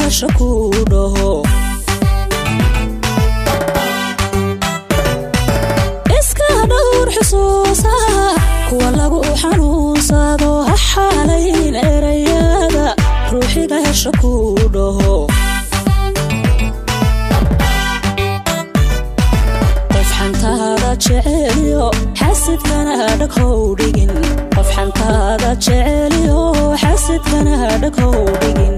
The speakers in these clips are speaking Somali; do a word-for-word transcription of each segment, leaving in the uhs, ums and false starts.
shakuudaho iska dhowr xusuusaha kuwa lagu xanuunsado ha xaalayn erayada ruuxiga shakuudaho qof xantaada jeceliyo xasidkana dhagowdhigin qof xantaada jeceliyo xasidkana dhagowdhigin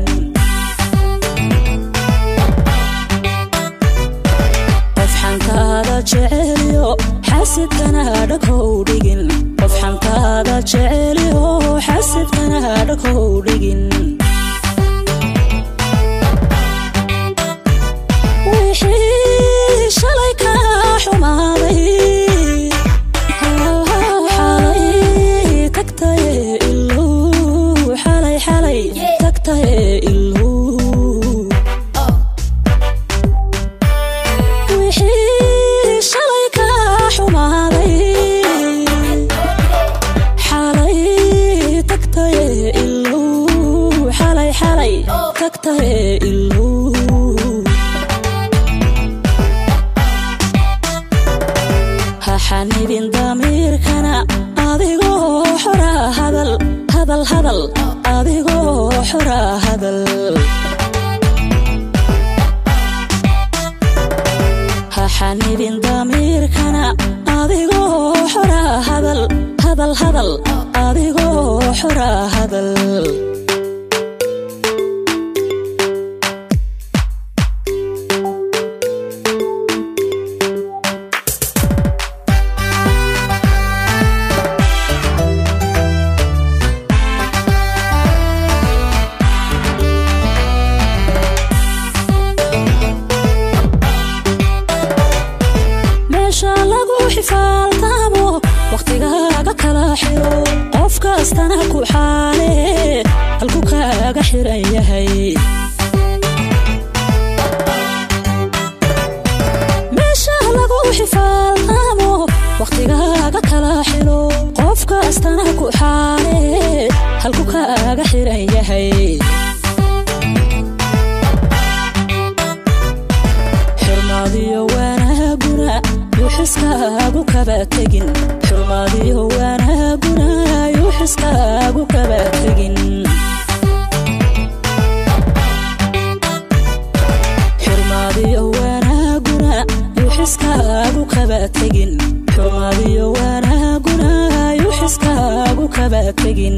qof xantaada jeceliyo xasidkana dhagowdhigin qof xantaada jeceliyo xasidkana dhagowdhigin wixii shalay ka xumaaday xalay tagtay iluu xalay xalay tagtay iluu wixii shalay ka xumaaday xalay tagtay iluu xalay xalay tagtay iluu xanibin damiirkana adigoo xora hadal hadal hadal adigoo xora hadal ha xanibin damiirkana adigoo xora hadal hadal hadal adigoo xora hadal xifaaltaamo waqtigaaga kala xiro qof kastana ku xaale halku kaaga xiran yahay meesha lagu xifaaltaamo waqtigaaga kala xiro qof kastana ku xaale halku kaaga xiran yahay xirmaadiyo wanaaguna yuxiskaagu kaba tegin xurmaadiyo wanaaguna yuxiskaagu kaba tegin xurmaadiyo wanaaguna yuxiskaagu kaba tegin xurmaadiyo wanaaguna yuxiskaagu kaba tegin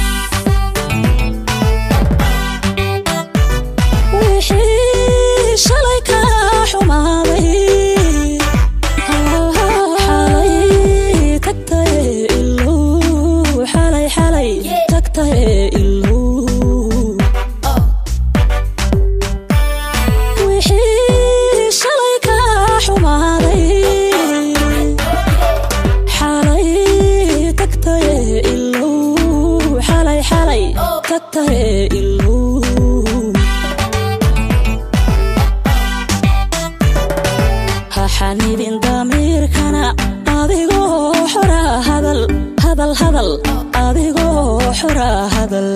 wixii shalay ka xumaaday wixii shalay ka xumaaday xalay tagtay iluu xalay xalay tagtay iluu ha xanibin damiirkana adigoo xora hadal hadal hadal adigoo xora hadal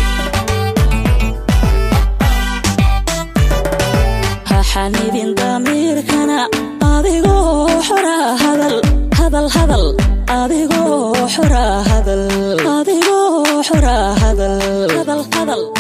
ha xanibin damiirkana adigoo xora hadal hadal hadal adigoo xora hadal adigoo xora hadal hadal hadal